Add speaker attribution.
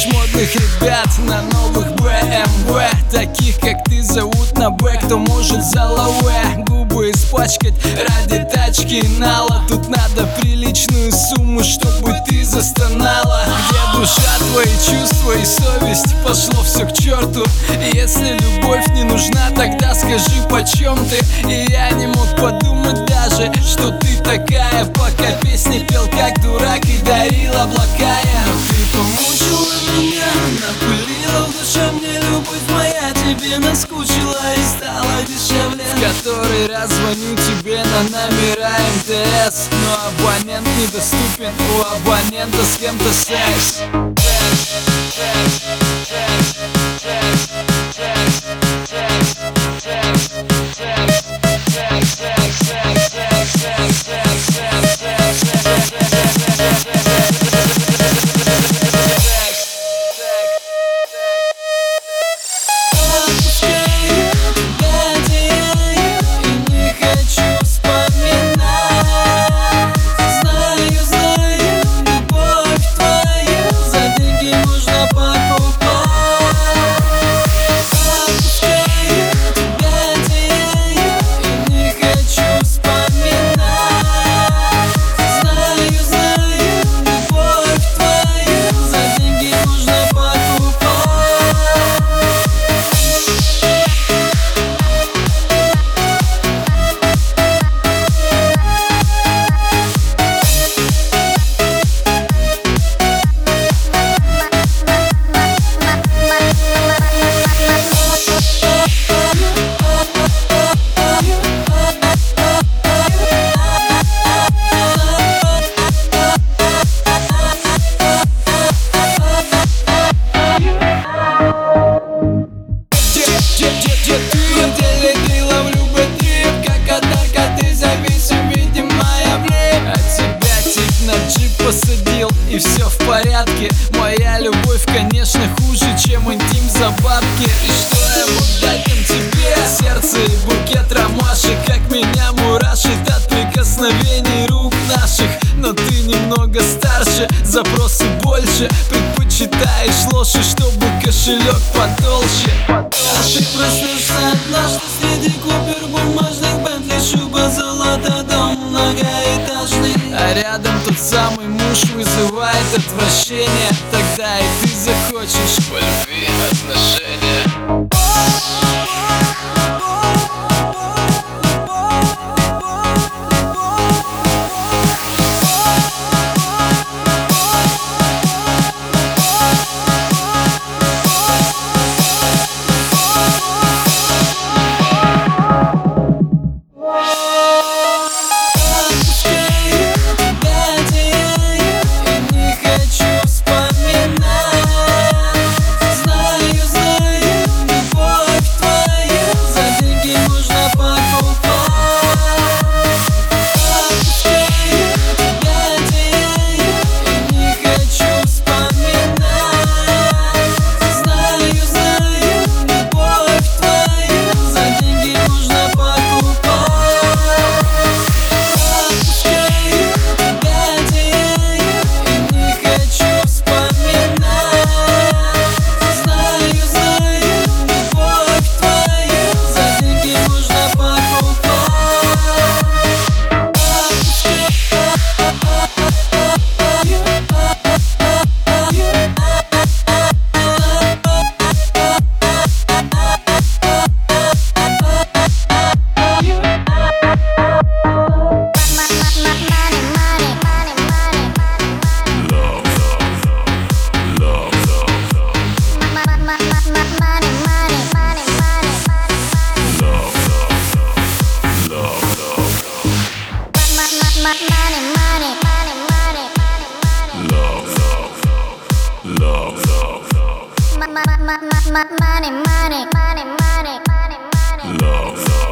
Speaker 1: Ищешь модных ребят на новых BMW, таких как ты зовут на Б, кто может за лаве губы испачкать ради тачки нала. Тут надо приличную сумму, чтобы ты застонала. Где душа, твои чувства и совесть? Пошло все к черту. Если любовь не нужна, тогда скажи, почем ты? И я не мог подумать даже, что ты такая, пока песни пел как дурак и дарил облака. Но ты помучила меня, напылила в душе мне любовь моя, тебе наскучила и стала дешевле. В который раз звоню тебе на номера МТС, но абонент недоступен, у абонента с кем-то секс. Посадил, и все в порядке. Моя любовь, конечно, хуже, чем интим за бабки. И что я мог дать там тебе? Сердце и букет ромашек, как меня мурашит от прикосновений рук наших. Но ты немного старше, запросы больше, предпочитаешь ложь, чтобы кошелек потолще. А ты проснешься однажды среди купюр, бумажных Бентли, шуба, золото, дом многоэтажный, а рядом тот самый муж вызывает отвращение. Тогда и ты захочешь по любви отношения.
Speaker 2: Money, money, money, money, money, money, money. Love.